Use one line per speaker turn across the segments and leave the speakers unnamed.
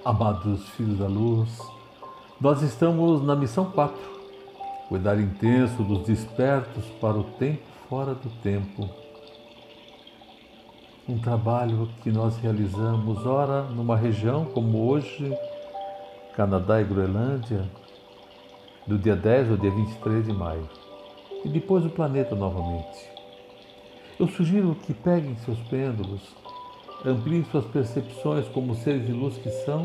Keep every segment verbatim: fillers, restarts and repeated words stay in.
Amados filhos da luz, nós estamos na missão quatro, cuidar intenso dos despertos para o tempo fora do tempo. Um trabalho que nós realizamos, ora, numa região como hoje, Canadá e Groenlândia, do dia dez ao dia vinte e três de maio, e depois o planeta novamente. Eu sugiro que peguem seus pêndulos, ampliem suas percepções como seres de luz que são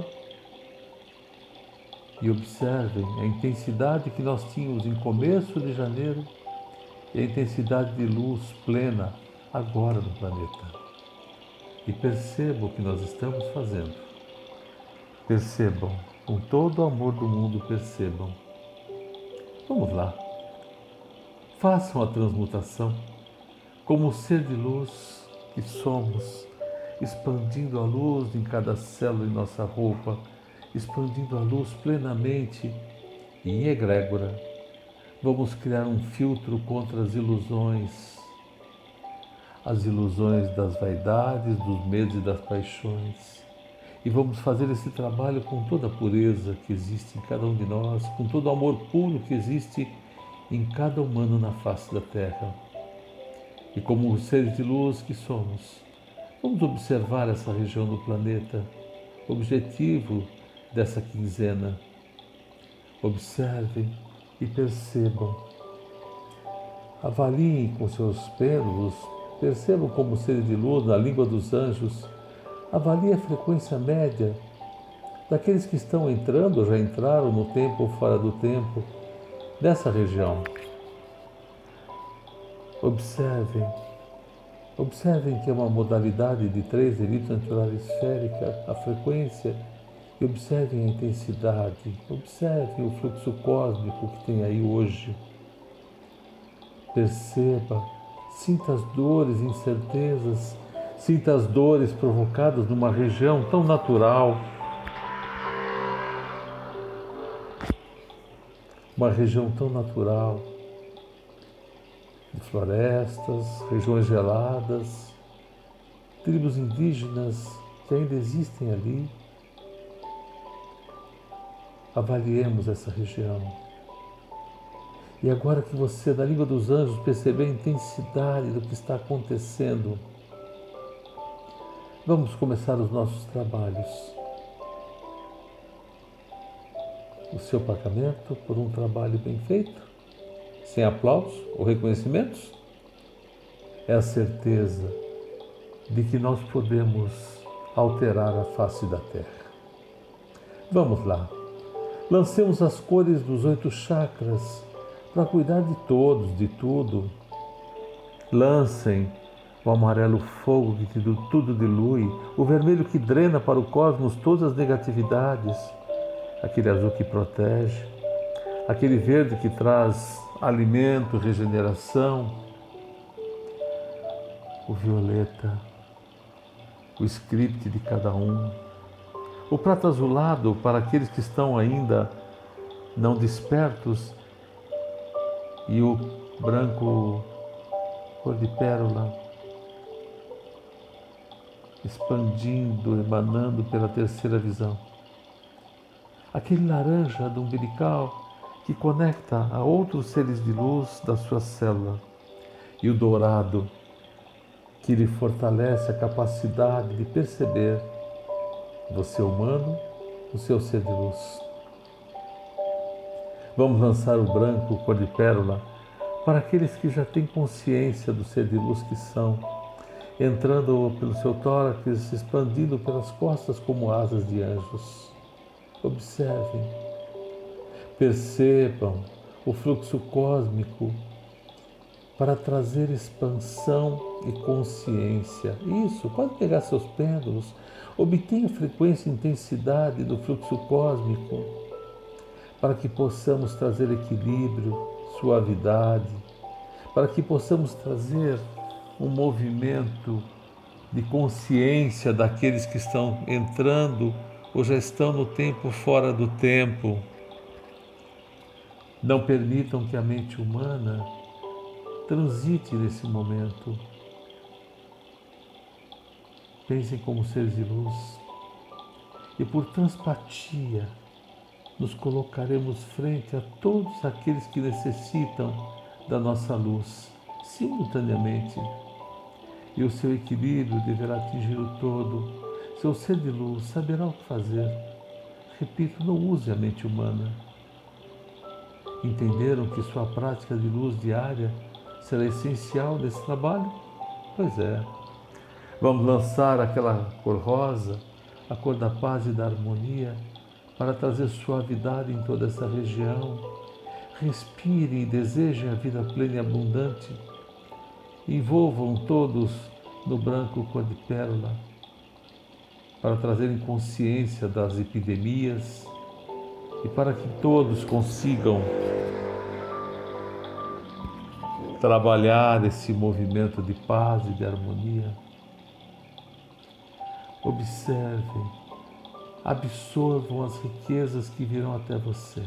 e observem a intensidade que nós tínhamos em começo de janeiro e a intensidade de luz plena agora no planeta. E percebam o que nós estamos fazendo. Percebam, com todo o amor do mundo, percebam. Vamos lá. Façam a transmutação como o ser de luz que somos, expandindo a luz em cada célula de nossa roupa, expandindo a luz plenamente e em egrégora. Vamos criar um filtro contra as ilusões, as ilusões das vaidades, dos medos e das paixões. E vamos fazer esse trabalho com toda a pureza que existe em cada um de nós, com todo o amor puro que existe em cada humano na face da Terra. E como os seres de luz que somos, vamos observar essa região do planeta, objetivo dessa quinzena. Observem e percebam. Avaliem com seus pêndulos, percebam como seres de luz, na língua dos anjos, avaliem a frequência média daqueles que estão entrando ou já entraram no tempo ou fora do tempo, dessa região. Observem, observem que é uma modalidade de três elites angular esférica, a frequência, e observem a intensidade, observem o fluxo cósmico que tem aí hoje. Perceba, sinta as dores, incertezas, sinta as dores provocadas numa região tão natural, uma região tão natural, de florestas, regiões geladas, tribos indígenas que ainda existem ali. Avaliemos essa região. E agora que você, da língua dos anjos, perceber a intensidade do que está acontecendo, vamos começar os nossos trabalhos. O seu pagamento por um trabalho bem feito, sem aplausos ou reconhecimentos, é a certeza de que nós podemos alterar a face da Terra. Vamos lá. Lancemos as cores dos oito chakras para cuidar de todos, de tudo. Lancem o amarelo fogo que tudo dilui, o vermelho que drena para o cosmos todas as negatividades, aquele azul que protege, aquele verde que traz alimento, regeneração, o violeta, o script de cada um, o prata azulado para aqueles que estão ainda não despertos e o branco cor de pérola, expandindo, emanando pela terceira visão. Aquele laranja do umbilical que conecta a outros seres de luz da sua célula, e o dourado que lhe fortalece a capacidade de perceber você humano, o seu ser de luz. Vamos lançar o branco, cor de pérola, para aqueles que já têm consciência do ser de luz que são, entrando pelo seu tórax, expandindo pelas costas como asas de anjos. Observem, percebam o fluxo cósmico para trazer expansão e consciência. Isso, pode pegar seus pêndulos, obtenha a frequência e intensidade do fluxo cósmico para que possamos trazer equilíbrio, suavidade, para que possamos trazer um movimento de consciência daqueles que estão entrando ou já estão no tempo fora do tempo. Não permitam que a mente humana transite nesse momento. Pensem como seres de luz e por transpatia nos colocaremos frente a todos aqueles que necessitam da nossa luz, simultaneamente. E o seu equilíbrio deverá atingir o todo. Seu ser de luz saberá o que fazer. Repito, não use a mente humana. Entenderam que sua prática de luz diária será essencial nesse trabalho? Pois é. Vamos lançar aquela cor rosa, a cor da paz e da harmonia, para trazer suavidade em toda essa região. Respirem e desejem a vida plena e abundante. Envolvam todos no branco cor de pérola, para trazerem consciência das epidemias e para que todos consigam trabalhar esse movimento de paz e de harmonia. Observem, absorvam as riquezas que virão até você.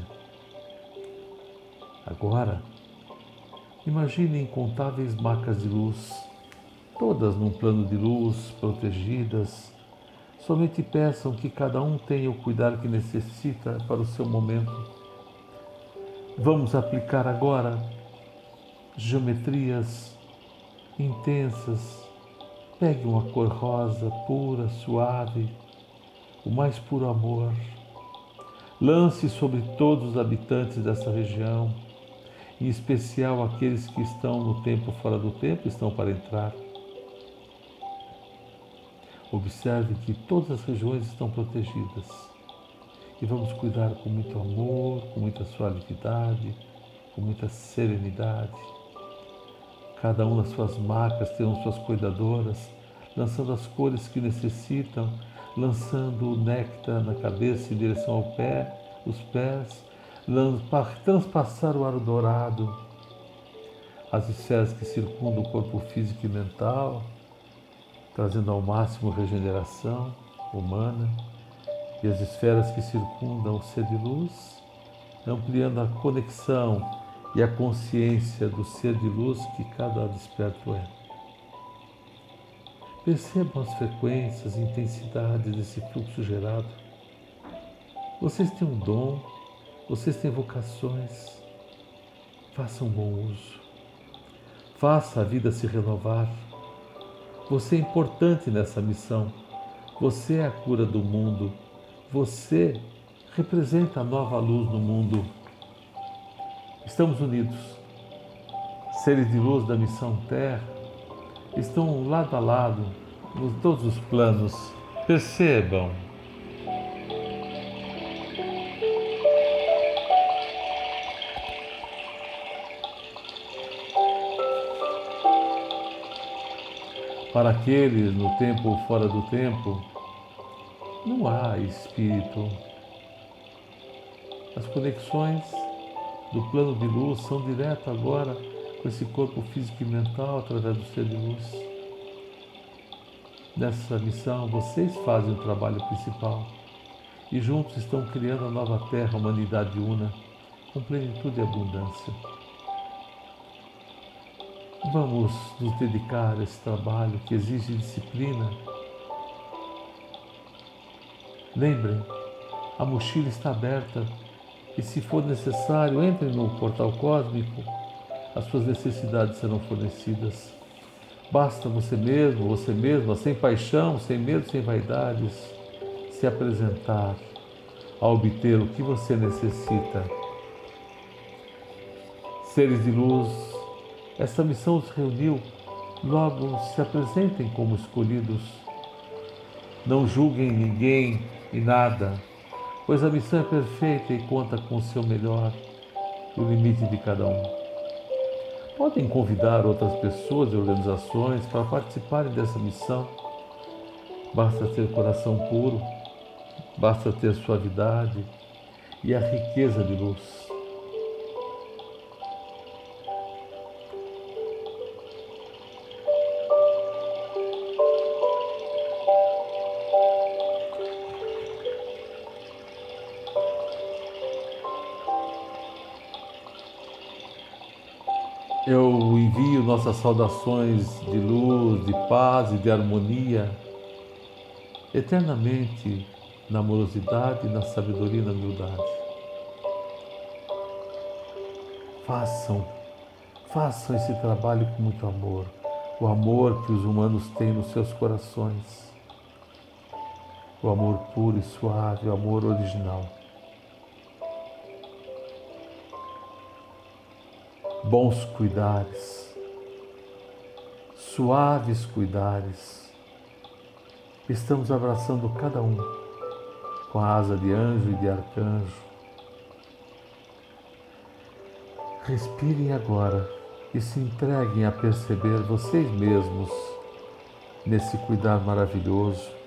Agora, imagine incontáveis macas de luz, todas num plano de luz, protegidas. Somente peçam que cada um tenha o cuidado que necessita para o seu momento. Vamos aplicar agora geometrias intensas. Pegue uma cor rosa, pura, suave, o mais puro amor. Lance sobre todos os habitantes dessa região, em especial aqueles que estão no tempo fora do tempo, estão para entrar. Observe que todas as regiões estão protegidas. E vamos cuidar com muito amor, com muita suavidade, com muita serenidade. Cada um nas suas macas terão suas cuidadoras, lançando as cores que necessitam, lançando o néctar na cabeça em direção ao pé, os pés, para transpassar o ar dourado, as esferas que circundam o corpo físico e mental, trazendo ao máximo regeneração humana, e as esferas que circundam o ser de luz, ampliando a conexão e a consciência do ser de luz que cada desperto é. Percebam as frequências e intensidades desse fluxo gerado. Vocês têm um dom, vocês têm vocações. Façam bom uso. Faça a vida se renovar. Você é importante nessa missão. Você é a cura do mundo. Você representa a nova luz no mundo. Estamos unidos. Seres de luz da missão Terra estão lado a lado, em todos os planos. Percebam. Para aqueles no tempo ou fora do tempo, não há espírito. As conexões do plano de luz são direto agora com esse corpo físico e mental através do ser de luz. Nessa missão, vocês fazem o trabalho principal e juntos estão criando a nova Terra, a humanidade una, com plenitude e abundância. Vamos nos dedicar a esse trabalho que exige disciplina. Lembrem, a mochila está aberta e, se for necessário, entrem no portal cósmico. As suas necessidades serão fornecidas. Basta você mesmo, você mesma, sem paixão, sem medo, sem vaidades, se apresentar a obter o que você necessita. Seres de luz, essa missão os reuniu, logo se apresentem como escolhidos. Não julguem ninguém e nada, pois a missão é perfeita e conta com o seu melhor e o limite de cada um. Podem convidar outras pessoas e organizações para participarem dessa missão. Basta ter coração puro, basta ter suavidade e a riqueza de luz. Eu envio nossas saudações de luz, de paz e de harmonia eternamente na amorosidade, na sabedoria e na humildade. Façam, façam esse trabalho com muito amor, o amor que os humanos têm nos seus corações, o amor puro e suave, o amor original. Bons cuidares, suaves cuidares, estamos abraçando cada um com a asa de anjo e de arcanjo. Respirem agora e se entreguem a perceber vocês mesmos nesse cuidar maravilhoso,